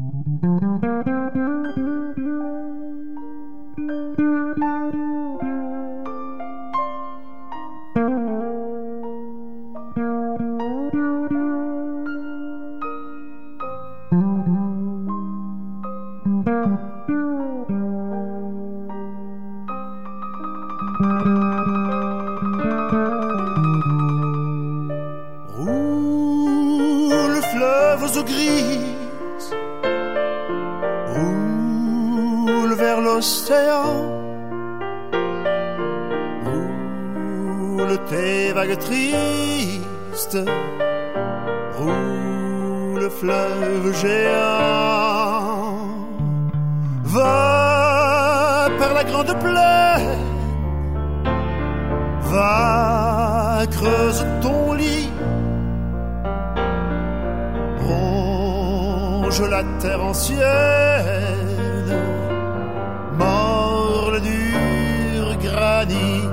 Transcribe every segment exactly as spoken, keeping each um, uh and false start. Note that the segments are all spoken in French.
Roule fleuve aux eaux grises, roule vers l'océan, roule tes vagues tristes, roule fleuve géant, va par la grande plaine, va creuse ton lit, ronge la terre ancienne, mord le dur granit.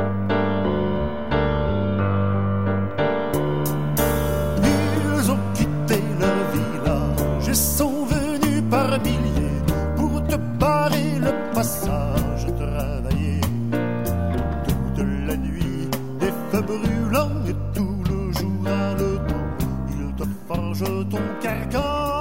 Ils ont quitté leur village et sont venus par milliers pour te barrer le passage, travailler toute la nuit, des feux brûlants et tout le jour à le temps. Ils te forgent ton carcan